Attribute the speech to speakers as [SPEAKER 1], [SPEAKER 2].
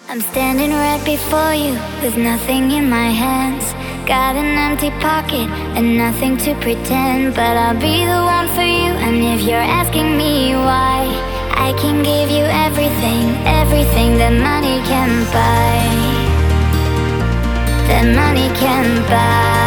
[SPEAKER 1] I'm standing right before you with nothing in my hands. Got an empty pocket and nothing to pretend, but I'll be the one for you. And if you're asking me why, I can give you everything, everything that money can buy, that money can buy.